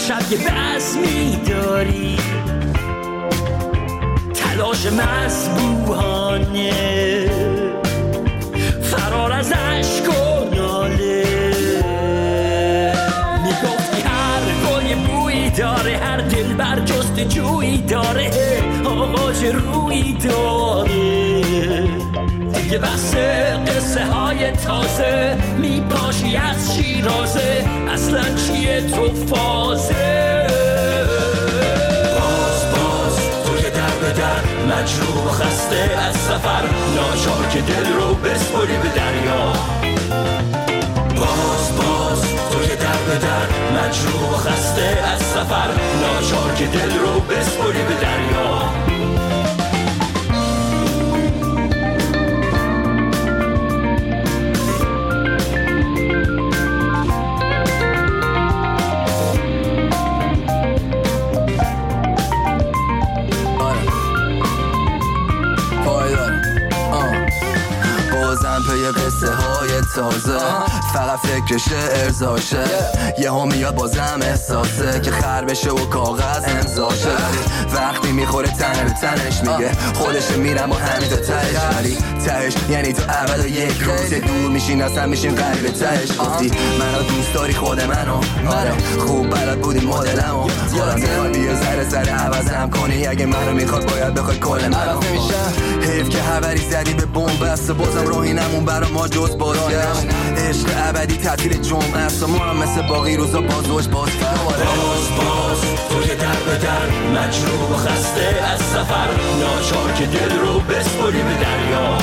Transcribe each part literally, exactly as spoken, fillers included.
شب یه بزمی داری، تلاش مذبوحانه، فرار از عشق و ناله. میگفتی هر گل یه بویی داره، هر دل بر جست جویی داره، آغاز رویی داره. دیگه بس قصه های تازه، میپاشی از شیرازه، اصلا چیه تو فازه؟ باز باز تو که در به در، مجروح و خسته از سفر، ناچار که دل رو بسپری به دریا. باز باز تو که در به در، مجروح و خسته از سفر، ناچار که دل رو بسپری به دریا. پی قصه های تازه، فقط فکر شعر زاشه، یه ها میاد بازم احساسه که خر بشه و کاغذ امضاشه. وقتی میخوره تنه به تنش میگه خودش میرم با همین تا تهش، ولی تهش یعنی تو اول و یک روز دور میشین اصلا میشین قریب تهش. گفتی منو دوست داری خود منو، آره خوب بلد بودی مدلمو، یادم میخواد بیا ذره ذره عوضم کنی، اگه منو میخواد باید بخوای کل منو. حیف که خبری زدی به بمب بسته، بازم راهی نمون برا ما جز باران نمون. عشق ابدی تعطیل جمعه است و ما هم مثل باقی روزا بازوش باز فراره. باز باز تو که در به در، مجروح و خسته از سفر، ناچار که دل رو بسپری به دریا.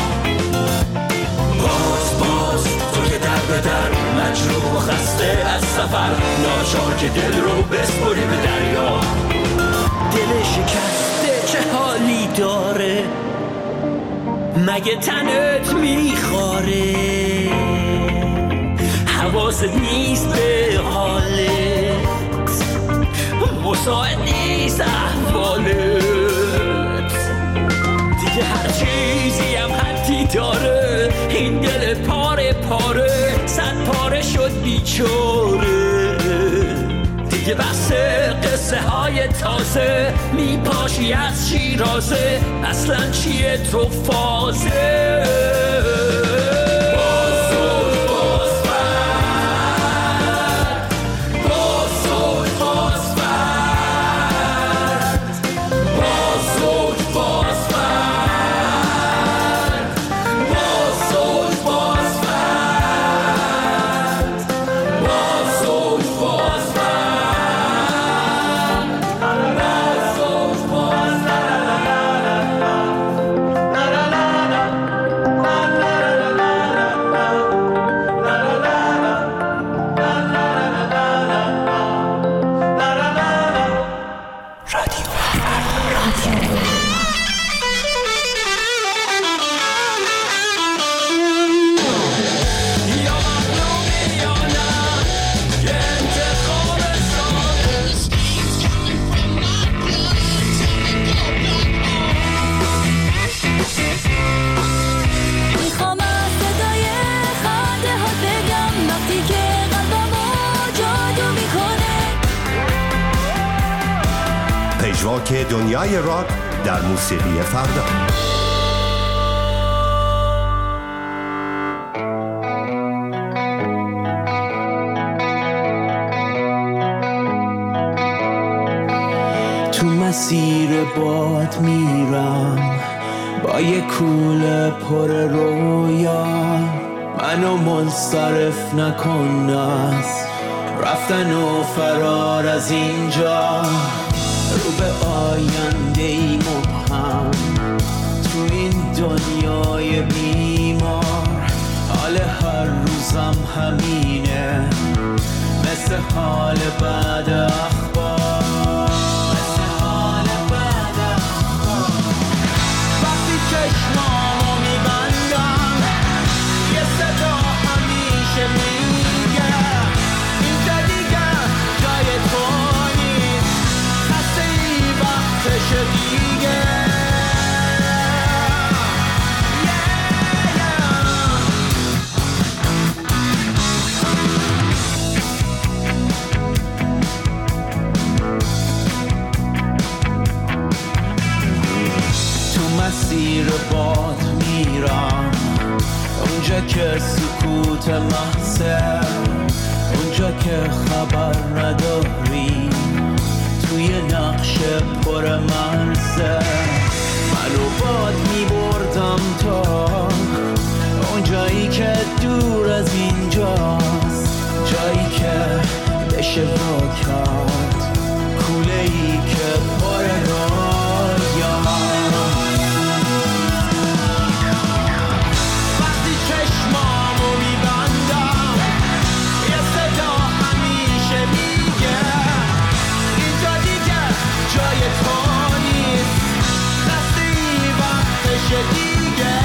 باز باز تو که در به در، مجروح و خسته از سفر، ناچار که دل رو بسپری به دریا. دل شکسته چه حالی داره، مگه تنت میخواره؟ حواست نیست به حالت، مساعد نیست احوالت. دیگه هر چیزی هم حدی داره، این دل پاره پاره صد پاره شد بیچاره. دیگه بس قصه های تازه، میپاشی از شیرازه، اصلا چیه تو فازه؟ پژواک دنیای راک در موسیقی فردا. تو مسیر باد میرم با یه کوله پر رویا، منو منصرف نکن از رفتن و فرار از اینجا. رو به آینده ای مبهم تو این دنیای بیمار، حال هر روزم همینه مثل حال بعد اخبار، مثل حال بعد اخبار. وقتی چشمامو میبندم یه صدا همیشه میگه اینجا دیگه جای تو نیست، خسته ای وقتش دیگه. باد میرم، اونجا که سکوت محضه، اونجا که خبر نداری، توی نقش پر مرزه. منو باد میبردم تا اونجایی که دور از اینجاست، جایی که بشه با کرد کوله‌ای که پر رویاست. وقتی چشمامو میبندم یه صدا همیشه میگه اینجا دیگه جای تو نیست، خسته وقتشه دیگه.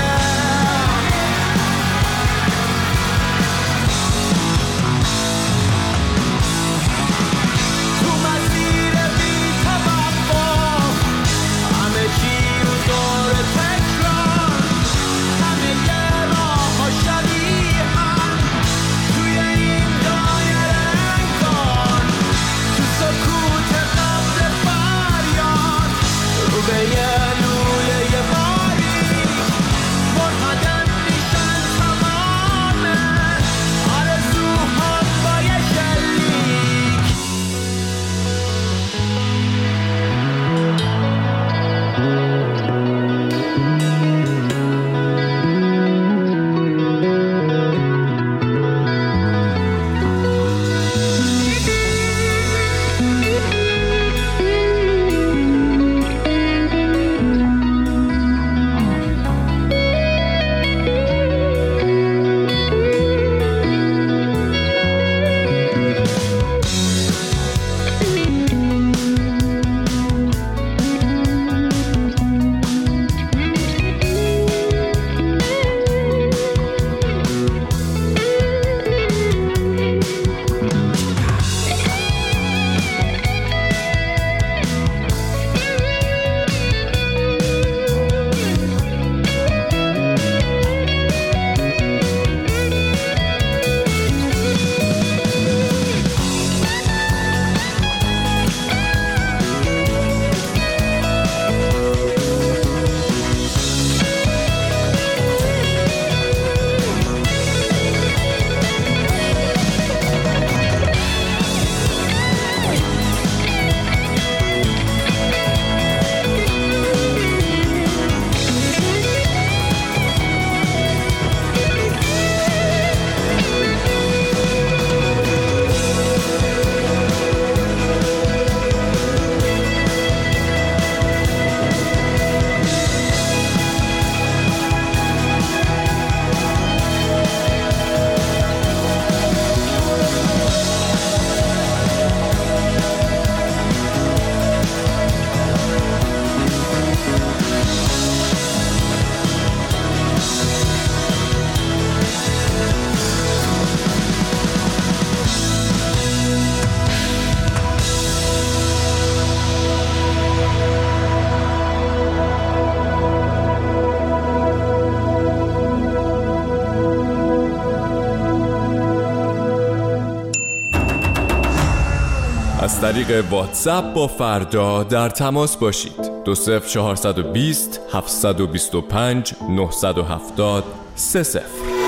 از طریق واتساپ با فردا در تماس باشید. دو صفر چهارصد و بیست هفتصد و بیست و پنج نهصد و هفتاد سه صفر.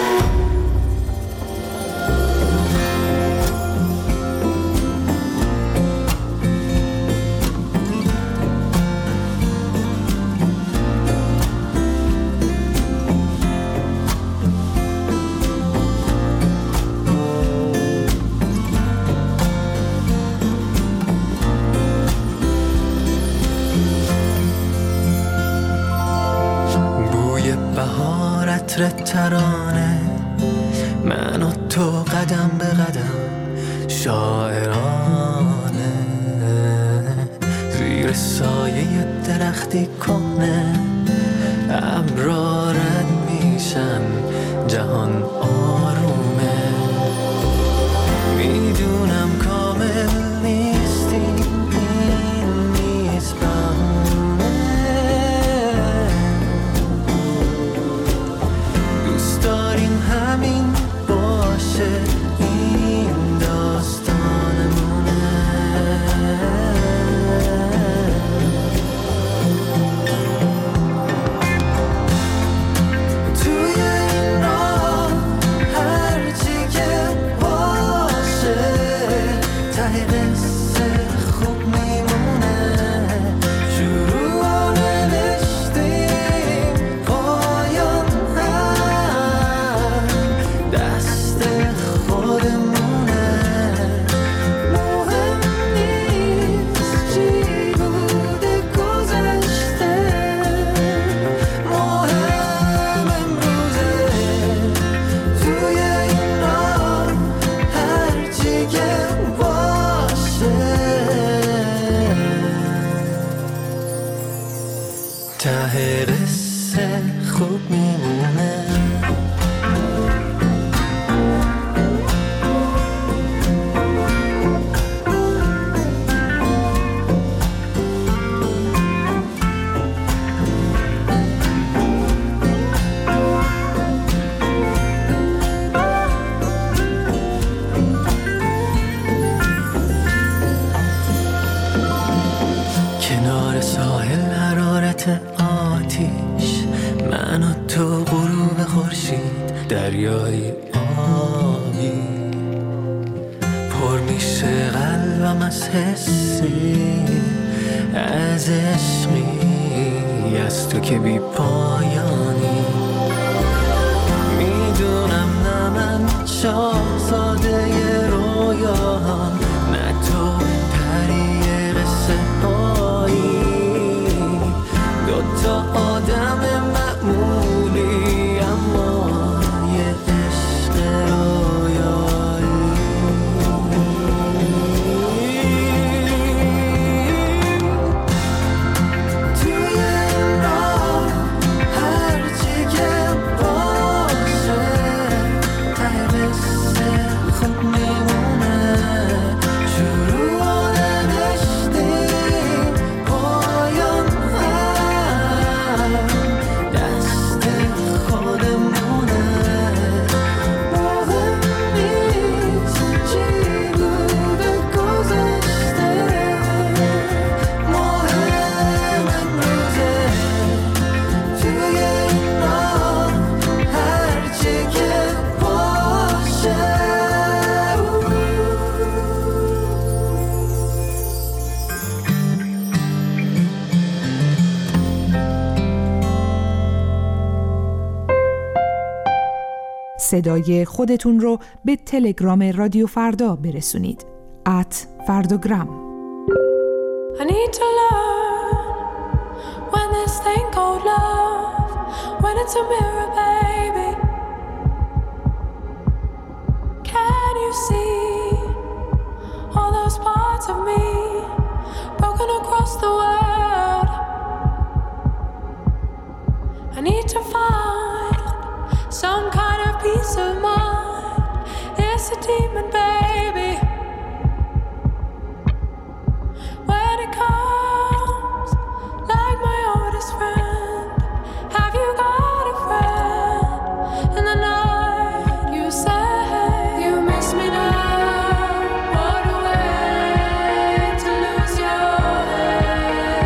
ترانه من و تو قدم به قدم شاعرانه زیر سایه درختی کنه ابرا رد میشن جهان آرومه میدونم کامل نیستی این نیست بهونه دوست داریم همین باشه این داستانمونه دریای آبی پر میشه قلبم از حسی از عشقی از تو که بی پایانی میدونم نه من شاهزاده رویاهم نه تو پری قصه هایی دوتا آدم معمولی اما یه عشق رویایی توی این راه هرچی که باشه ته قصه خوب میمونه شروع و نوشتیم پایان هم دست خودمونه مهم نیست چی بوده گذشته مهم امروزه توی این راه هرچی که باشه صدای خودتون رو به تلگرام رادیو فردا برسونید. ات فرداگرام. I need to learn when this thing called love, when it's a mirror, baby. Can you see all those parts of me broken across the world? I need to find some kind of peace of mind. It's a demon, baby. When it comes, like my oldest friend, have you got a friend? In the night, you say you miss me now. What a way to lose your head.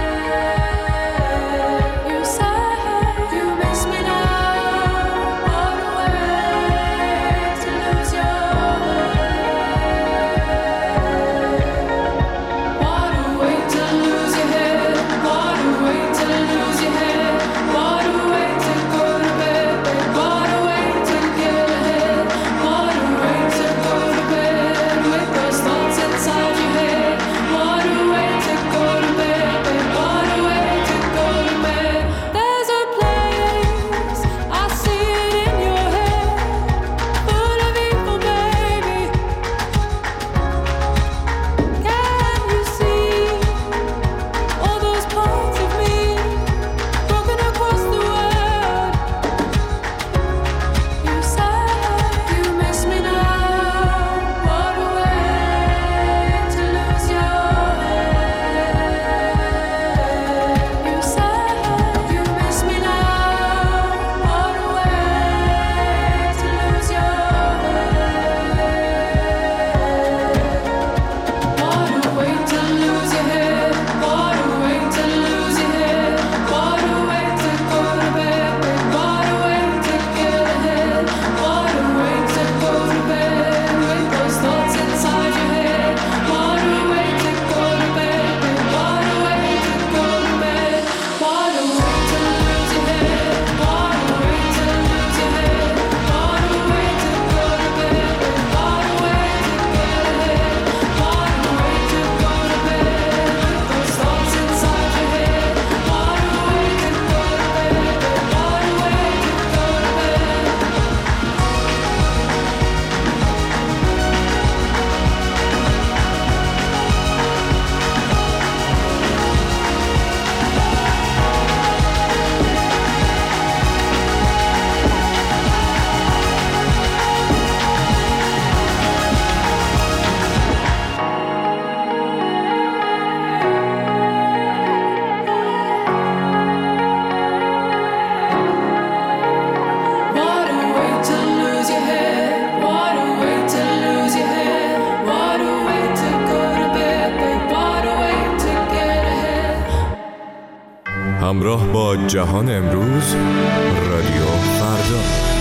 همراه با جهان امروز، رادیو فردا.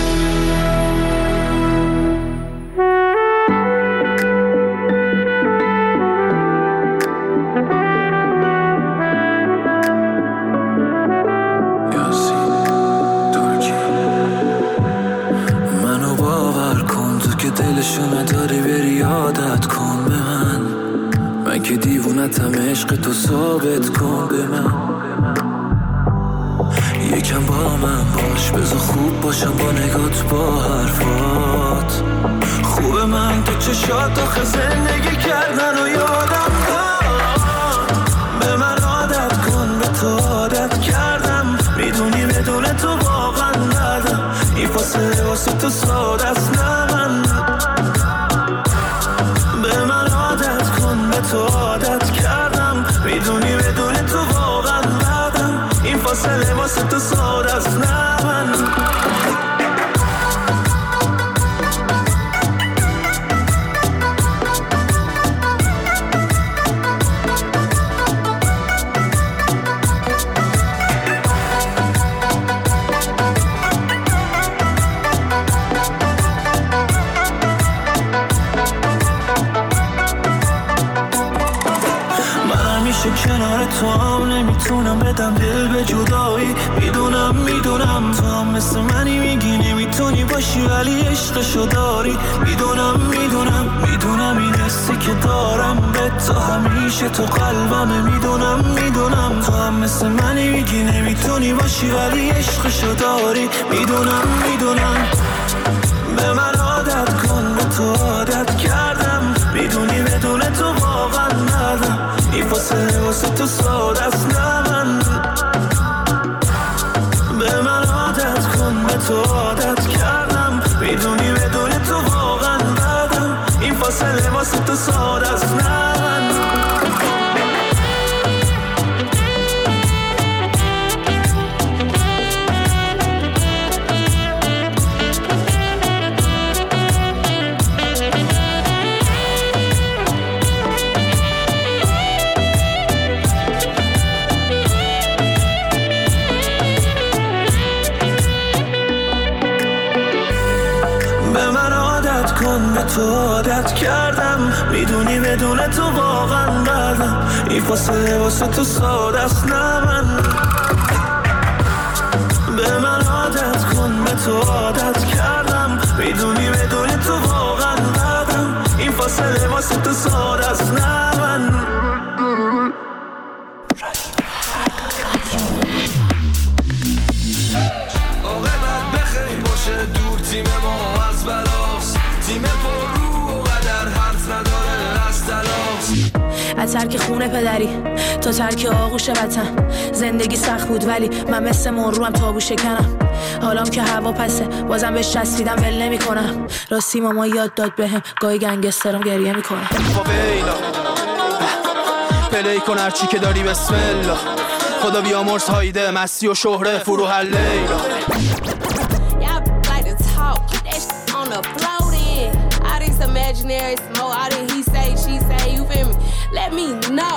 منو باور کن تو که دلشو نداری بری عادت کن به من، من که دیوونتم عشق تو ثابت کن به من. یکم با من باش بذار خوب باشم با نگات با حرفات. خوبه من تو چشات آخه زندگی کردن و یادم داد. به من عادت کن به تو عادت کردم، میدونی بدون تو واقعا ندم. این فاصله واسه تو ساده است نه من. به من عادت کن به تو عادت کردم، میدونی بدون تو واقعا ندم. این فاصله واسه تو ساده است نه من. کنار تو هم نمیتونم بدم دل به جدایی. میدونم میدونم تو هم مثل منی میگی نمیتونی باشی ولی عشقشو داری. میدونم میدونم میدونم این حسی که دارم به تو همیشه تو قلبمه. میدونم میدونم تو هم مثل منی میگی نمیتونی باشی ولی عشقشو داری. میدونم میدونم به من عادت کن به تو عادت کردم، میدونی بدون تو واقعا ندم. این فاصله واسه تو ساده است نه من. به من عادت کن به تو عادت کردم، میدونی بدون تو واقعا ندم. این فاصله واسه تو ساده است نه من. تو عادت کردم، میدونی بدون تو واقعا ندم. این فاصله واسه تو ساده است نه من. به من عادت کن به تو عادت کردم، میدونی بدون تو واقعا ندم. این فاصله واسه تو ساده است نه من. عاقبت بخیر باشه دور تیم ما از بلاست. تیم پر رو و قدر حرف نداره از تلاس. از ترک خونه پدری تا ترک آغوش وطن. زندگی سخت بود ولی من مثل مروم تابو شکنم. حالام که هوا پسه بازم بهش چسبیدم ول نمی کنم. راستی ماما یاد داد بهم گاهی گنگسترم گریه میکنم. فویلا پلی کن هرچی که داری بسم الله. خدا بیامرز هایده مستی و شهره فرو هر لیلا. Imaginary smoke, all that he say, she say, you feel me? Let me know.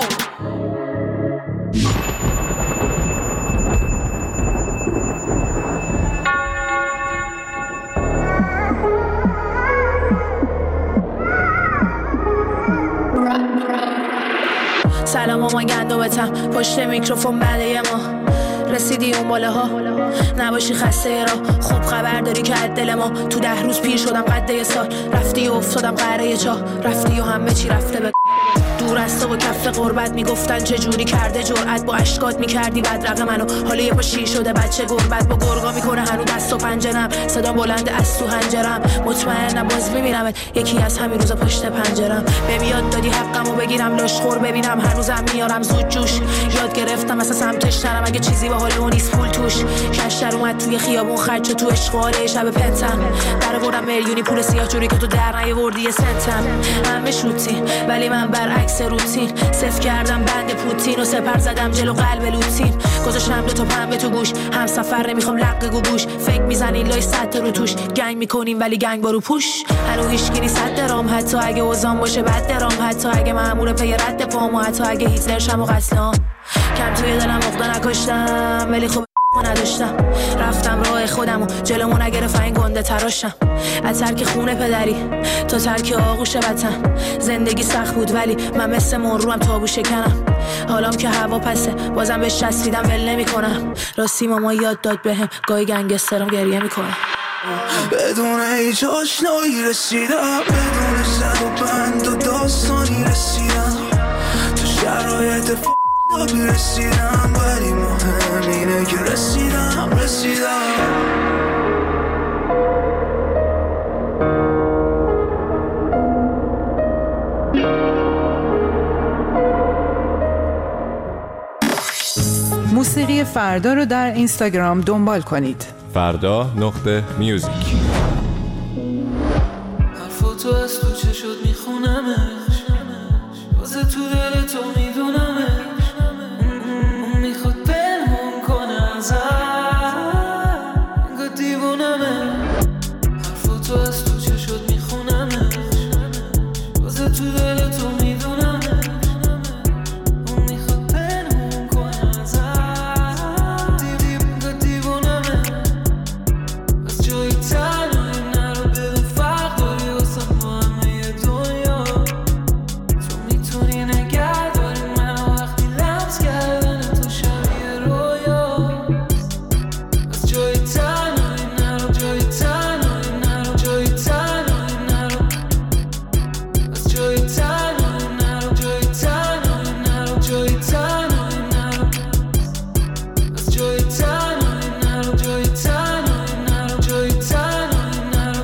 سلام مامان گندوبتم پشت میکروفون بعد یه ماه. رسیدی اون باله ها نباشی خسته را. خوب خبر داری که از دل ما تو ده روز پیر شدم قد یه سال. رفتی و افتادم قهره چاه، رفتی و همه چی رفته به دور از تو و کف قربت. میگفتن چه جوری کرده جرأت با اشکات میکردی بدرقه منو. حالا یه پا شیر شده بچه گربت با گرگا میکنه هنو دست و پنجرم. صدا بلند از تو هنجرم مطمئنم باز میبینمت یکی از همین روزا پشت پنجرم. بهم یاد دادی حقمو بگیرم لاشخور ببینم هنوزم میارم زود جوش. یاد گرفتم اصلا سمتش نرم اگه چیزی به حال اون نیست پول توش. کشتر اومد توی خیابون خرج تو اشغاله شب پنتم. در بردم میلیونی پول سیاه جوری که تو در نیاوردی یه سنتم. همه شوتی ولی من رفتم برعکس روتین، صفر کردم بند پوتین و سپر زدم جلو قلب لوتین. گذاشتم دو تا پنبه تو گوش، هم سفر نمیخوام لق گوگوش. فکر میزنین لای صد تا رو توش، گنگ میکنیم ولی گنگ بارو پوش. هنو هیچکی نیست صد درام، حتی اگه وزام باشه بد درام، حتی اگه مأمور پی رد پامو، حتی اگه هیتلر شم و قتلام. کم توی دلم عقده نکشتم ولی خب نداشتم، رفتم راه خودم و جلومو نگرفت این گنده تراشم. از ترک خونه پدری تا ترک آغوش وطن، زندگی سخت بود ولی من مثل مروم تابو شکنم. حالام که هوا پسه بازم بهش چسبیدم ول نمی کنم. راستی ماما یاد داد بهم گاهی گنگسترم گریه میکنم. بدون هیچ آشنایی رسیدم، بدون زد و بند و داستانی رسیدم، تو شرایط ف... نبی رسیدم، ولی مهم اینه که رسیدم رسیدم. موسیقی فردا رو در اینستاگرام دنبال کنید. فردا نقطه میوزیک. حرفاتو از تو چه شد میخونمش، واسه تو دل تو میدونمش، اون میخواد پنهون کنه ازم، انگار دیوونمه. حرفاتو از تو چه شد میخونمش، واسه تو دل تو میدونمش، اون میخواد پنهون کنه ازم، انگار دیوونمه. از جایی تنهایی نرو، بدون فرق داری واسه ما همه دنیا. تو میتونی نگه داری منو وقتی لمس کردن تو شبیه رویا. از جایی تنهایی نرو، جایی تنهایی نرو، جایی تنهایی نرو، از جایی تنهایی نرو، جایی تنهایی نرو، جایی تنهایی نرو، از جایی تنهایی نرو، جایی تنهایی نرو، جایی تنهایی نرو،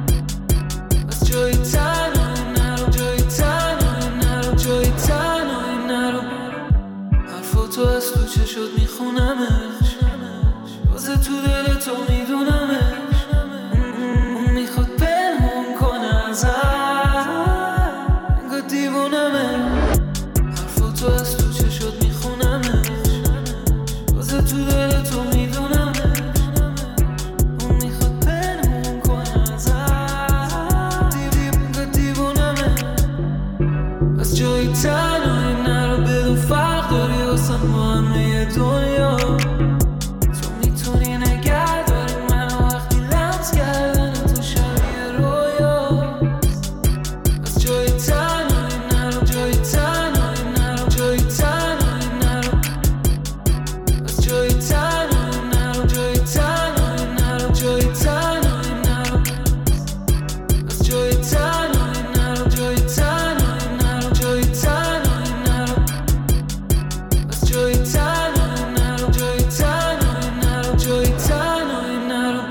از جایی تنهایی نرو، جایی تنهایی نرو، جایی تنهایی نرو. حرفاتو از تو چه شد میخونمش، واسه تو دل تو میدونمش، اون میخواد پنهون کنه ازم، انگار دیوونمه. حرفاتو از تو چه شد میخونمش، واسه تو دل تو میدونمش، اون میخواد پنهون کنه ازم، انگار دیوونمه. از جایی تنهایی نرو، بدون فرق داری واسه ما همه دنیا. تو میتونی نگه داری منو وقتی لمس کردن تو شبیه رویا. از جایی تنهایی نرو، جایی تنهایی نرو، جایی تنهایی نرو، از جایی تنهایی نرو، جایی تنهایی نرو، جایی تنهایی نرو، از جایی تنهایی نرو، جایی تنهایی نرو، جایی تنهایی نرو، از جایی تنهایی نرو، جایی تنهایی نرو، جایی تنهایی نرو.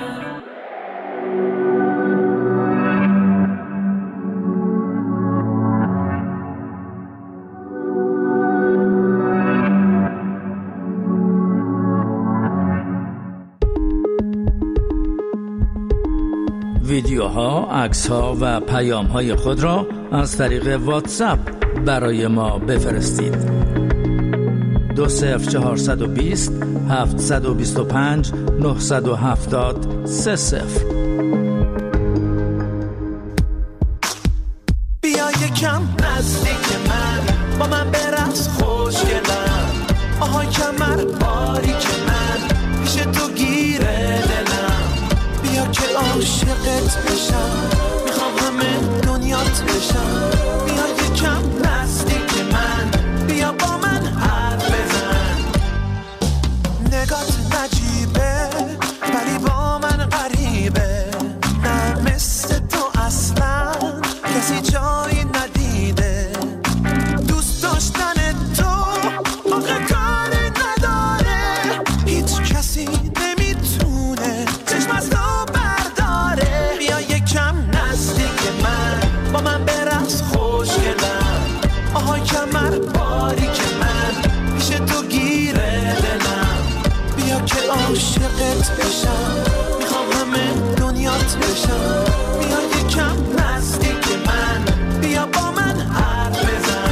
ویدیوها، عکس‌ها و پیام‌های خود را از طریق واتساپ برای ما بفرستید. دو صفر چهارصد و بیست هفتصد و بیست و پنج نهصد و هفتاد سه صفر. بیا یکم نزدیک من، با من برقص خوشگلم، آهای کمر باریک من، پیش تو گیره دلم. بیا که عاشقت بشم، میخوام همه دنیات بشم. بیا یکم نزدیک من، بیا با من حرف بزن. نگات نجیبه ولی با من غریبه، نه مثل تو اصلا کسی جایی ندیده. دوست داشتن تو آخه کاری نداره، هیچ کسی نمیتونه چشم از تو برداره. بیا یکم نزدیک من، با من برقص خوشگلم، آهای کمر باریک من، پیش تو گیره دلم. بیا که عاشقت بشم، میخوام همه دنیات بشم. بیا یکم نزدیک من، بیا با من حرف بزن.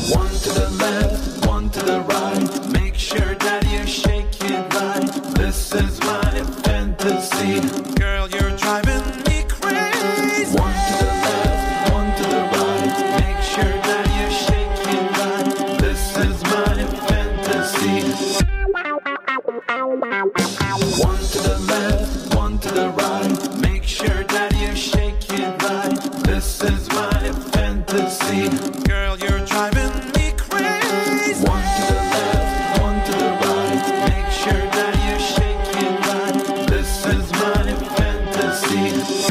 One to the left, one to the right. Make sure that you shake it right. This is my fantasy. Girl, you're driving me crazy. One to the left, one to the right. Make sure that you shake it right. This is my fantasy. One to the left, one to the right. Make sure that you shake it right. This is my fantasy. Girl, you're driving me crazy. One to the left, one to the right. Make sure that you shake it right. This is my fantasy.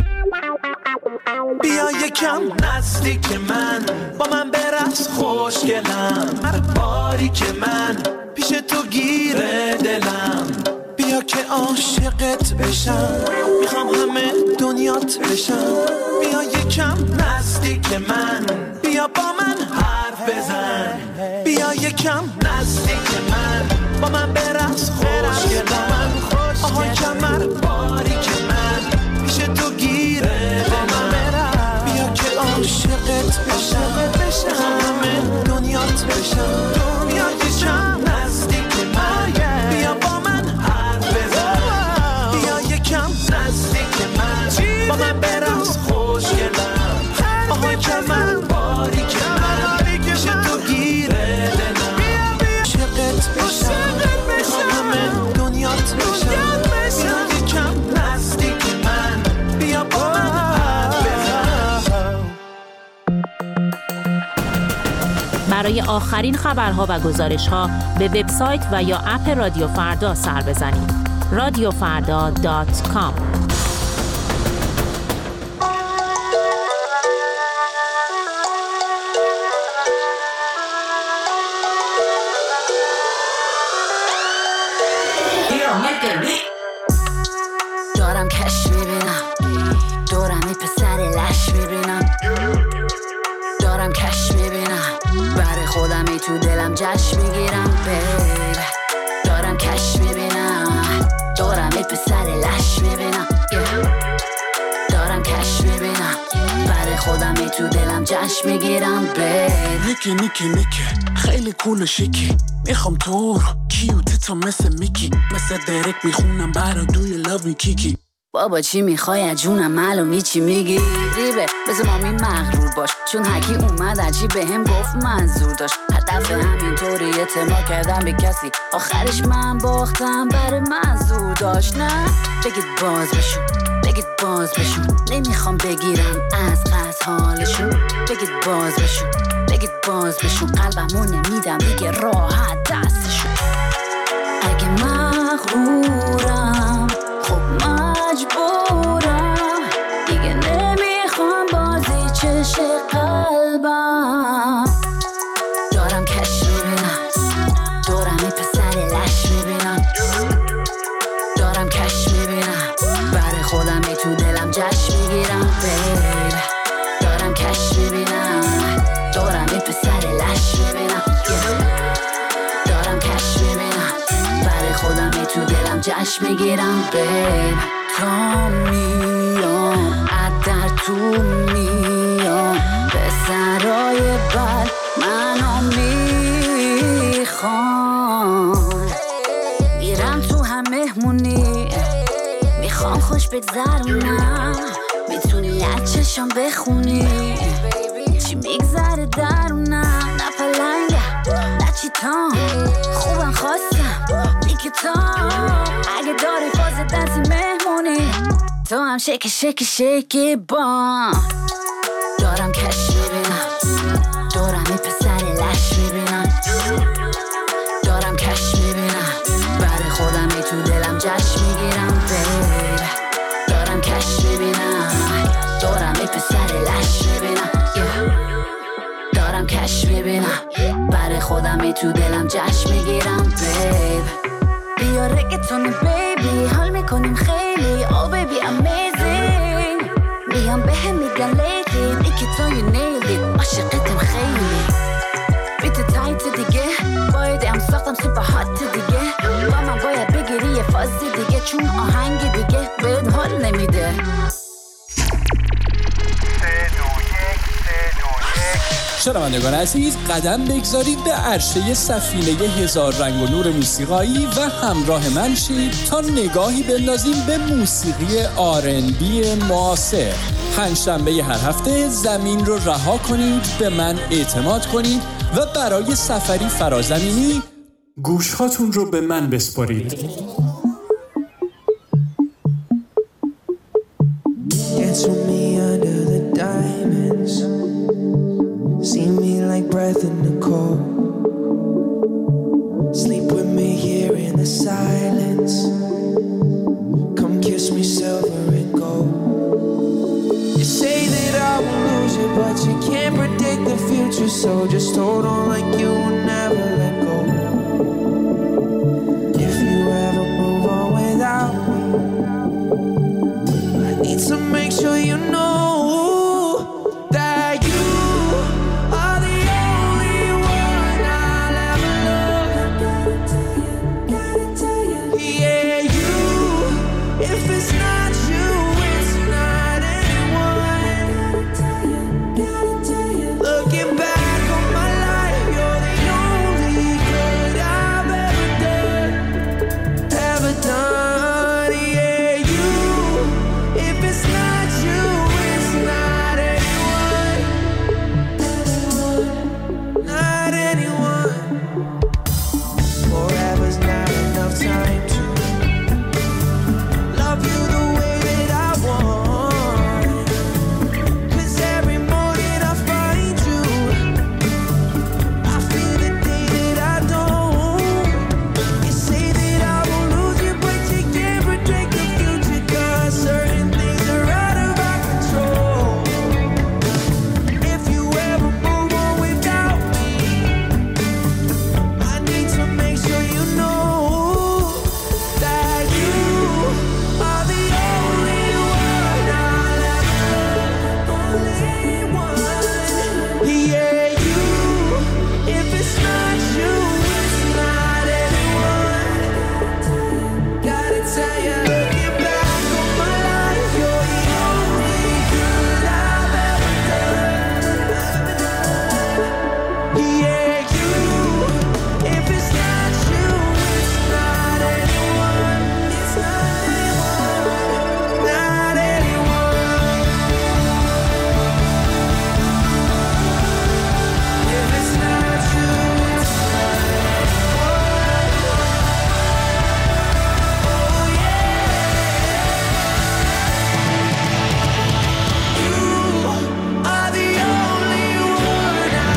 بیا یکم نزدیک من، با من برقص خوشگلم. هر باری که من پیش تو گیره دلم، بیا که عاشقت بشم. میخوام همه دنیات بشم. بیا یکم نزدیک من، بیا با من حرف بزن. بیا یکم نزدیک من، با من برقص خوشگلم. آها کمر باری که من پیش تو گیره دلم، بیا که عاشقت بشم. همه دنیات بشم. بیا یکم نزدیک من، بیا با من حرف بزن. بیا یکم نزدیک من، با من برقص خوشگلم. آها کمر باری که من پیش تو گیره دلم، عاشقت بشم. همه دنیات بشم. بیا یکم نزدیک من، بیا با من حرف بزن. برای آخرین خبرها و گزارش‌ها به وبسایت و یا اپ رادیو فردا سر بزنید. رادیو فردا دات کام. دارم کش میبینم، دورم این پسر لش میبینم. دارم کش میبینم، برای خودم ای تو دلم جشن میگیرم. بیب دارم کش میبینم، دورم این پسر لش میبینم. دارم کش میبینم، برای خودم ای تو دلم جشن میگیرم. بیب نیکی نیکی نیکی خیلی کول و شیکی، میخوام تو رو کیوتتا مثل میکی، مثل درک میخونم برا دوی لاوی کیکی. بابا چی میخوای از جونم، معلومی چی میگی. ریبه بذار مامی مغرور باش، چون حکی اومد عجیب به هم گفت منظور داشت. هدف همینطوری اعتماد کردم به کسی، آخرش من باختم برای منظور داشت. نه بگید باز بشون، بگید باز بشون، نمیخوام بگیرم از قصد حالشون. بگید باز بشون، بگید باز بشون، قلبمو نمیدم دیگه راحت دستشون. اگه مغرورم خب مجبورم، دیگه نمیخوام بازی چش قلبم. دارم کش میبینم، دورم این پسر لش میبینم. دارم کش میبینم، برای خودم ای تو دلم جشن میگیرم. بیب دارم کش میبینم، دورم این پسر لش میبینم. دارم کش میبینم، برای خودم ای تو دلم جشن میگیرم. بیب تا میام ادر تو میام، به سرای بر منو میخوام. میرم تو هم مهمونی، میخوام خوش بگذرونم. میتونی از چشم بخونی چی میگذره درونم. نه پلنگه نه چیتام، خوبم خواستم میکتام. اگه داری فاز دنسی مهمونی، تو هم شکی شکی شکی با. دارم کش میبینم، دورم این پسر لش میبینم. دارم کش میبینم، برای خودم ای تو دلم جشن میگیرم. بیب دارم کش میبینم، دورم این پسر لش میبینم. دارم کش میبینم، برای خودم ای تو دلم جشن میگیرم. بیب بیا رگتون بیبی، حال میکنیم خیلی. Oh baby amazing، میام به هم میگن لیدی، ایکی تو you nailed it، عاشقتم خیلی. بیت تایت دیگه، باید ام ساختم سوپر هات دیگه. با من باید بگیری یه فازی دیگه، چون آهنگ دیگه بهت حال نمیده. شنوندگان عزیز، قدم بگذارید به عرشه سفینه هزار رنگ و نور موسیقایی و همراه من شید تا نگاهی بندازیم به موسیقی آر ان بی معاصر. پنجشنبه هر هفته زمین رو رها کنید، به من اعتماد کنید و برای سفری فرازمینی گوشهاتون رو به من بسپارید. Dance with me under the diamonds. See me like breath in the cold. Sleep with me here in the silence. Come kiss me silver and gold. You say that I will lose you, but you can't predict the future. So just hold on like you will never let go. If you ever move on without me, I need to make sure you know that you are the only one I'll ever love. Gotta tell you, gotta tell you. Yeah, you. If it's not you, it's not anyone. Gotta tell you, gotta tell you. Looking back on my life, you're the only good I've ever done, ever done. Yeah, you. If it's not you, it's not anyone, not anyone. Forever's not enough time to love you the way that I want. 'Cause every morning I find you, I feel the day that I don't. You say that I will lose you, but you can't predict the future. 'Cause certain things are out of our control. If you ever move on without me, I need to make sure you know that you are the only one I'll ever love. Only one. Yeah, you. If it's not you, it's not anyone. Gotta tell you, looking back on my life, you're the only good I've ever done. Yeah, you. If it's not you, it's not anyone. It's not anyone. Not anyone. If it's not you, it's not anyone. Oh yeah. You are the only one I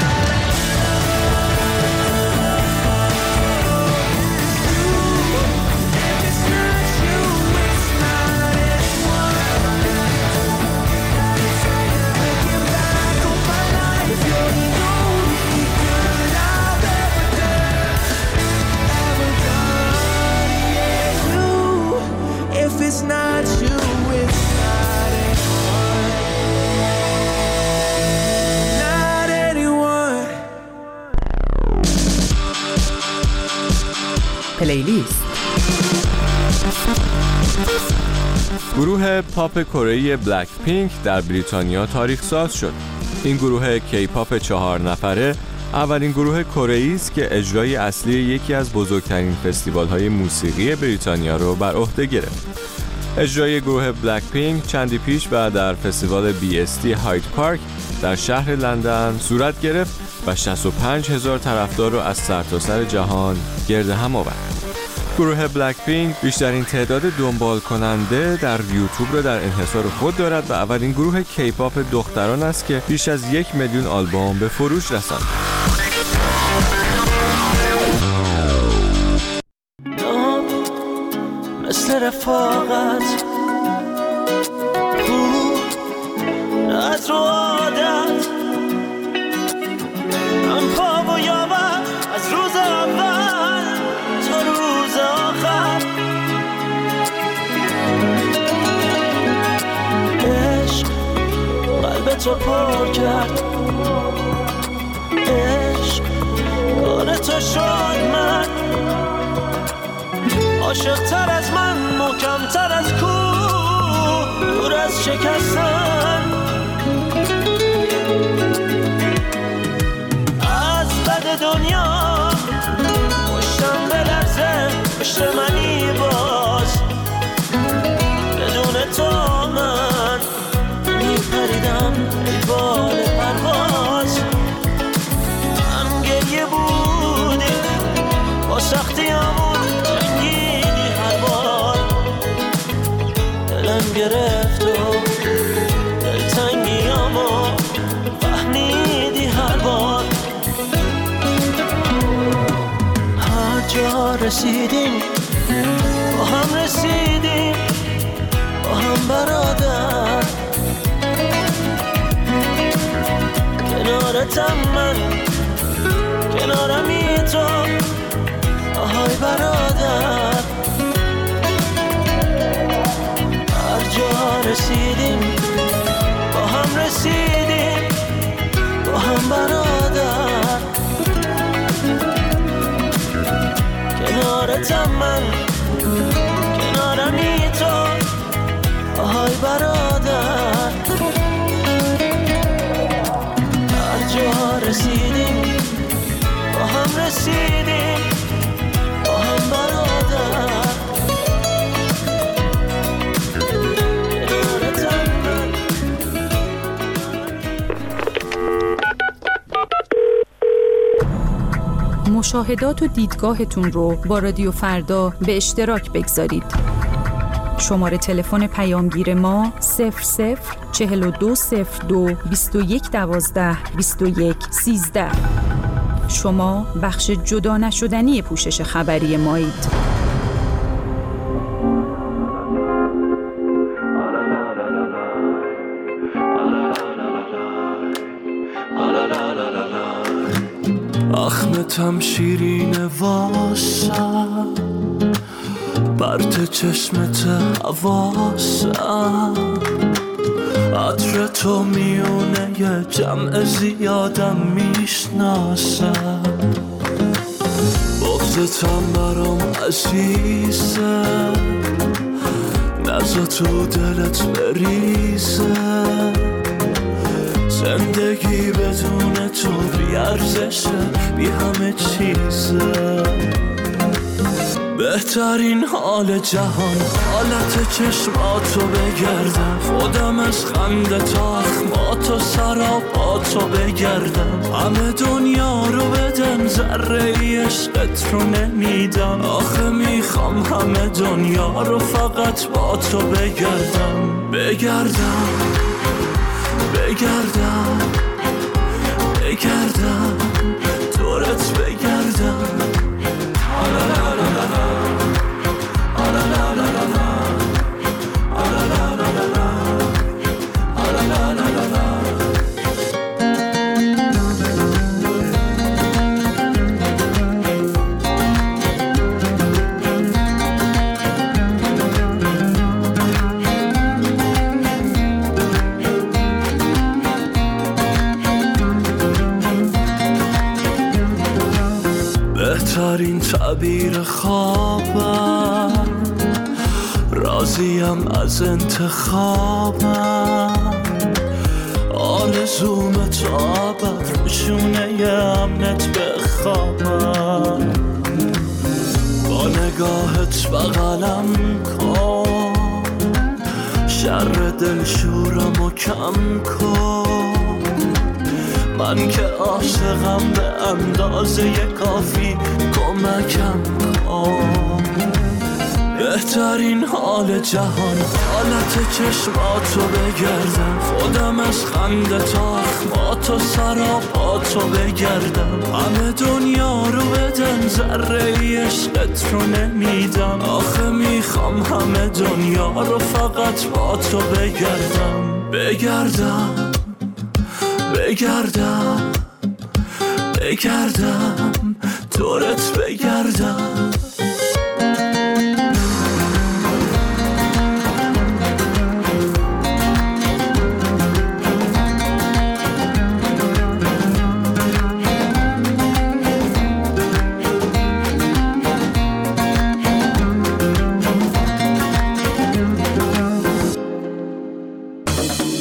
If it's not you, it's not anyone. Looking back on my life, you're the only good I've ever done, ever done. Yeah, you. If it's not you, it's not anyone. Not anyone. پلیلیست. گروه پاپ کره‌ای بلک پینک در بریتانیا تاریخ ساز شد. این گروه کی پاپ چهار نفره اولین گروه کره‌ای است که اجرای اصلی یکی از بزرگترین فستیوال‌های موسیقی بریتانیا رو بر عهده گرفت. اجرای گروه بلک پینک چندی پیش و در فستیوال بی اس تی هاید پارک در شهر لندن صورت گرفت و شصت و پنج هزار طرفدار رو از سرتاسر جهان گرد هم آورد. گروه بلک پینک بیشترین تعداد دنبال کننده در یوتیوب را در انحصار خود دارد و اولین گروه کی پاپ دختران است که بیش از یک میلیون آلبوم به فروش رساند. مثل رفاقت خوب نه تو عادت من پا و یابم از روز اول تا روز آخر عشق قلب تو پر کرد عشق کار تو شد من عاشق تر از من محکم تر از کوه دور از شکستن دنیا پشتم بلرزه پشت منی باز بدون تو من میپریدم ای بال پرواز هم گریه بودی با سختی همون جنگیدی هر بار دلم گرفت و دلتنگی همو فهمیدی هر بار هر جا رسیدیم با هم رسیدیم با هم برادر کنارتم من کنارمی تو آهای برادر هر جا رسیدیم با هم رسیدیم با هم برادر کنارتم من کنارمی تو آهای برادر هر جا رسیدیم با هم رسیدیم با هم برادر کنارتم من. مشاهدات و دیدگاهتون رو با رادیو فردا به اشتراک بگذارید. شماره تلفن پیامگیر ما صفر صفر چهل و دو صفر دو بیست و یک دوازده بیست و یک سیزده. شما بخش جدا نشدنی پوشش خبری مایید. اخمتم شیرین واسم برت چشمت حواسم عطر تو میونه یه جمع زیادم میشناسم بغضتم برام عزیزه نزا تو دلت بریزه زندگی بدون تو بی ارزشه بی همه چیزه بهترین حال جهان حالت چشماتو بگردم خودم از خنده تا اخماتو سراپاتو بگردم همه دنیا رو بدن ذره ای عشقت رو نمیدم آخه میخوام همه دنیا رو فقط با تو بگردم بگردم بگردم بگردم دورت بگردم بهترین تعبیر خوابم راضیم از انتخابم آرزوم تا ابد روشونه ی امنت بخوابم با نگاهت بغلم کن شر دلشورم و کم کن من که عاشقم به اندازه کافی کمکم کن بهترین حال جهان حالت چشماتو بگردم خودم از خنده تا اخماتو سراپاتو بگردم همه دنیا رو بدن ذره ای عشقت رو نمیدم آخه میخوام همه دنیا رو فقط با تو بگردم بگردم بگردم بگردم دورت بگردم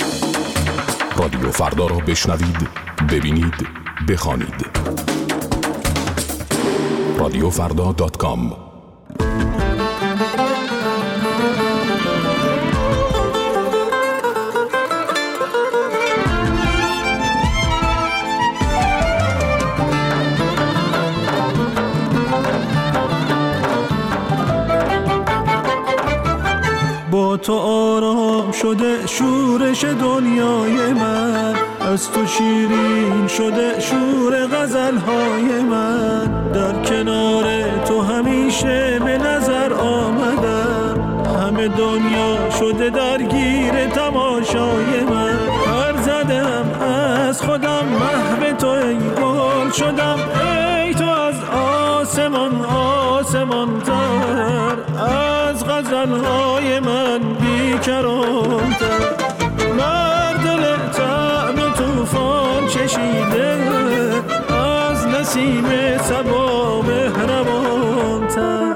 رادیو فردا را بشنوید، ببینید، بخوانید. رادیو فردا دات کام. با تو آرام شده شورش دنیای من، از تو شیرین شده شور غزلهای من، در کنار تو همیشه به نظر آمدم، همه دنیا شده درگیر تماشای من، پر زدم از خودم محو تو ای گل شدم، ای تو از آسمان آسمان تر، از غزلهای من بیکران‌تر، بر دل طعم طوفان چشیده، از نسیم صبا مهربان‌تر.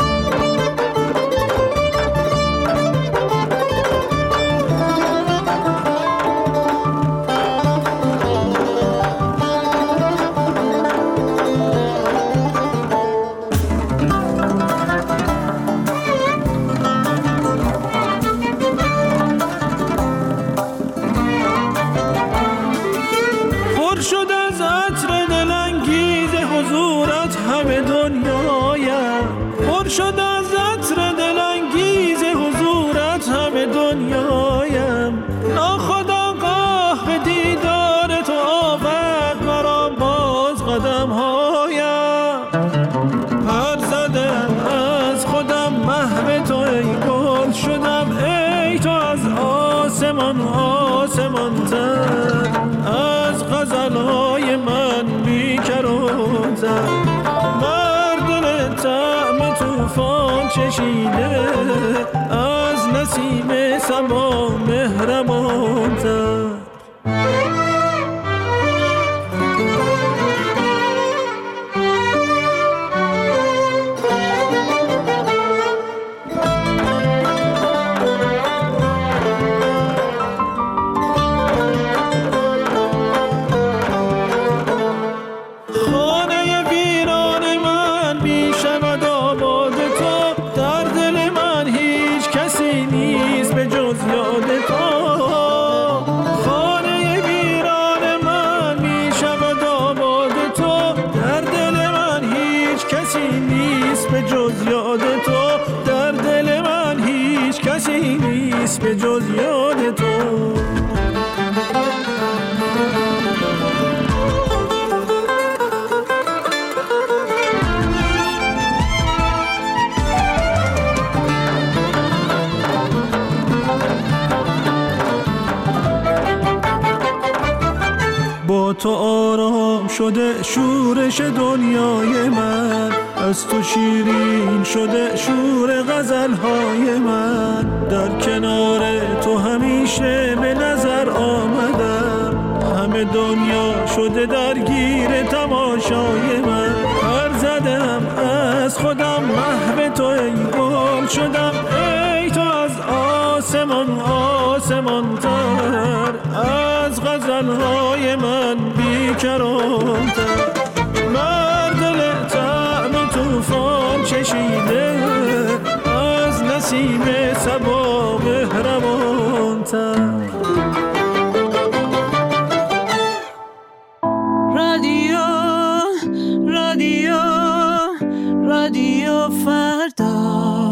شد از عطر دلانگیز حضورت همه دنیایم، ناخودآگاه به دیدار تو آورد مرا باز قدمهایم، پر زدم از خودم محو تو ای گل شدم، ای تو از آسمان آسمان تر، از غزلهای من بیکران‌تر، بر دل طعم طوفان چشیده، از نسیم صبا مهربان‌تر. به جز یاد تو با تو آرام شده شورش دنیای من، از تو شیرین شده شور غزلهای من، در کنار تو همیشه به نظر آمدم، همه دنیا شده درگیر تماشای من، پر زدم از خودم محو تو ای گل شدم، ای تو از آسمان آسمان تر، از غزلهای من بیکران‌تر، بر دل طعم طوفان چشیده، از نسیم صبا مهربان‌تر. رادیو رادیو رادیو فردا.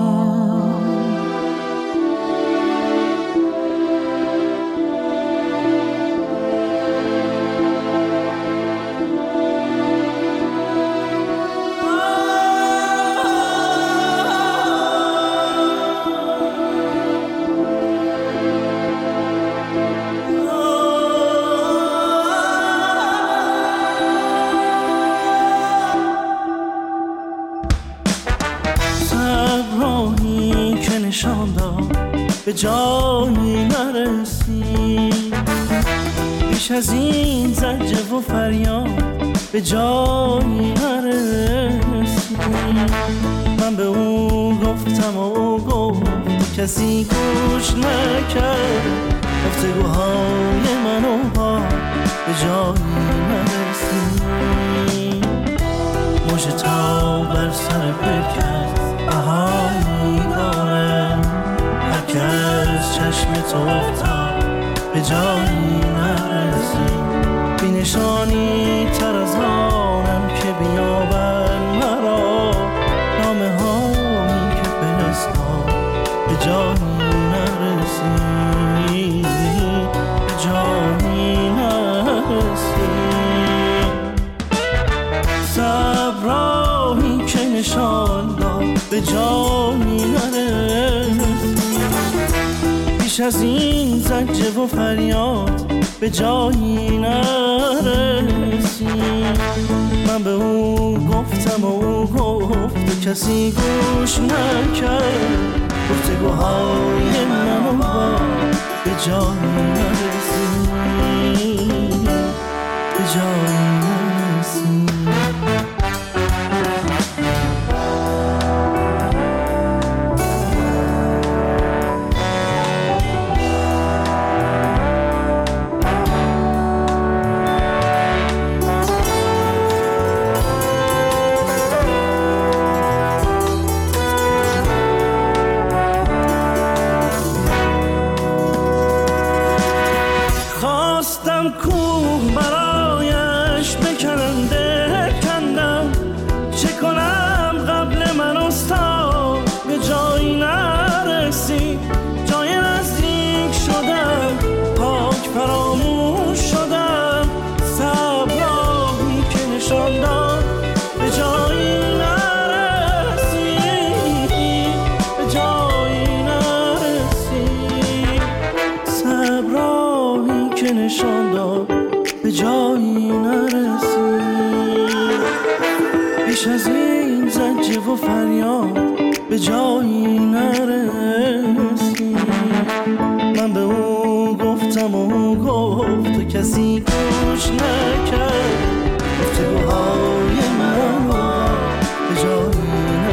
به جایی نرسی، بیش از این زجه و فریاد به جایی نرسی، من به او گفتم و او گفت کسی گوش نکرد، گفتگوهای من و با به جایی نرسی، مژه تا بر سر پرکت بهایی دارم. هر که از چشم تو افتاد به جایی نرسید، بی نشانی تر از آنم که بیابن مرا. نامه هایی که فرستاد به جایی نرسید، به جایی نرسید. صبرایی که نشان داد به جایی نرسید، بیش از این زجه و فریاد به جایی نرسید. من به او گفتم و او گفت، کسی گوش نکرد. گفتگوهای من و با به جایی نرسید، به جایی نرسید. کوه برایش بکننده کندم، چه کنم قبل من استاد به جایی نرسید. جای نزدیک شدم، پاک فراموش شدم. صبراهی که نشان داد به جایی نرسید، به جایی نرسید. صبراهی که نشان داد به جایی نرسید، بیش از این زجه و فریاد به جایی نرسید. من به او گفتم و او گفت و کسی گوش نکرد. گفتگوهای من به جایی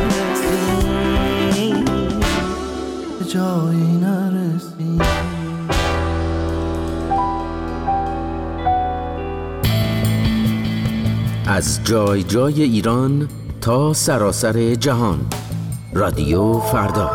نرسید، به جایی نرسید. از جای جای ایران تا سراسر جهان، رادیو فردا.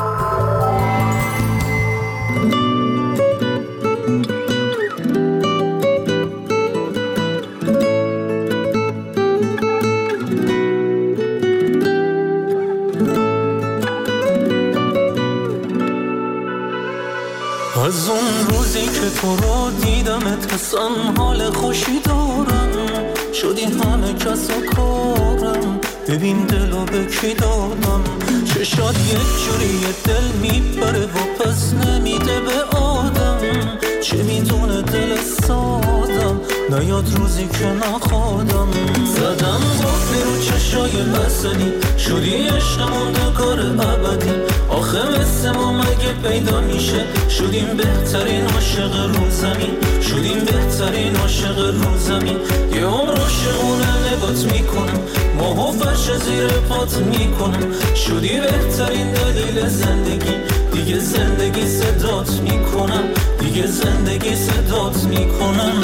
از اون روزی که تو رو دیدمت حسن حال خوشی دارم، شدی همه کس و کارم. ببین دلو به کی دادم، چشات یک جوری دل میبره و پس نمیده به آدم. چه میدونه دل سادم، نیاد روزی که نخوادم. زدم قفلی رو چشای بسنی، شدی عشق موندگار ابدی. آخه مثل ما مگه پیدا میشه، شدیم بهترین عاشق رو زمین. شدیم بهترین عاشق رو زمین. یه عمر عاشقونه نگات میکنم، ماه و فرش زیر پات میکنم. شدی بهترین دلیل زندگی، دیگه زندگی صدات میکنم، دیگه زندگی صدات میکنم.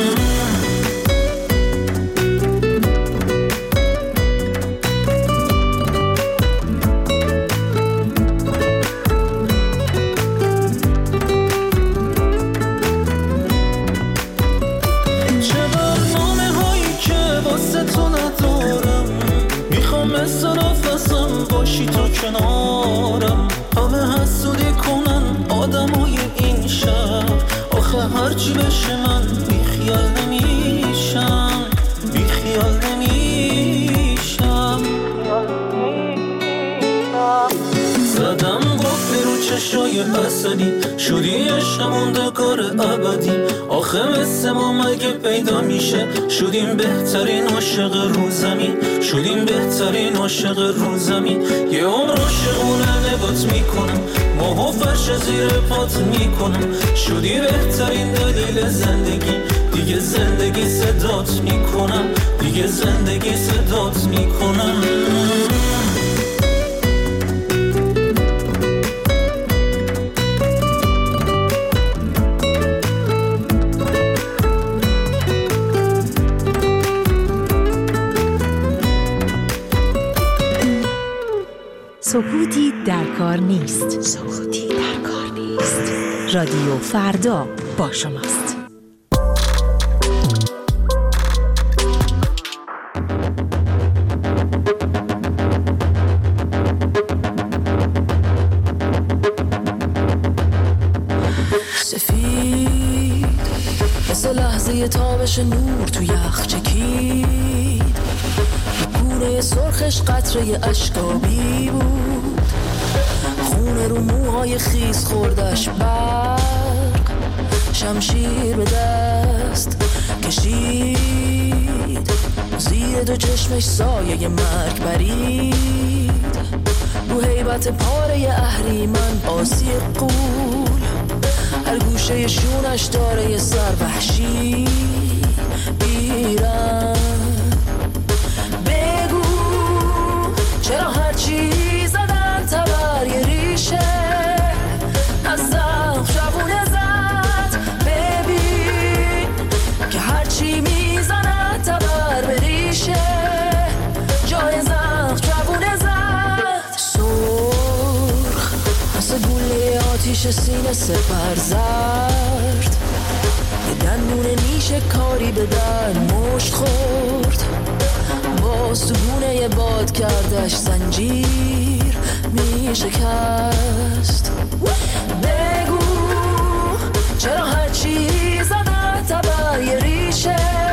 باشی تو کنارم، همه حسودی کنن آدمای این شهر. آخه هرچی بشه من بیخیال نمیشم، بیخیال نمیشم. زدم قفلی رو چشای اصلی، شدی عشق موندگار ابدی. آخه مثل ما مگه پیدا میشه، شدیم بهترین عاشق رو زمین. شدیم بهترین عاشق رو زمین. یه عمر عاشقونه نگات میکنم، ماه و فرش زیر پات میکنم. شدی بهترین دلیل زندگی، دیگه زندگی صدات میکنم، دیگه زندگی صدات میکنم. سکوتی در کار نیست. سکوتی در کار نیست. رادیو فردا با شماست. سفید مثل لحظه تابش نور تو یخ چکید، گونه سرخش قطره اشکابی بود، خونه رو موهای خیس خوردش برق، شمشیر به دست کشید، زیر دو چشمش سایه مرگ برید، رو هیبت پاره اهریمن آسی قول، هر گوشه شونش داره یه سر وحشی ایران. بگو چرا هرچی زدن تبر یه ریشه از زخم شبونه زد، ببین که هرچی میزنن تبر به ریشه جای زخم شبونه زد. سرخ مثل گوله آتیش سینه سپر زرد، یه دندون نیشه کاری به در مشت خورد، باز تو گونه باد کردش زنجیر می شکست. بگو چرا هرچی زدن تبر یه ریشه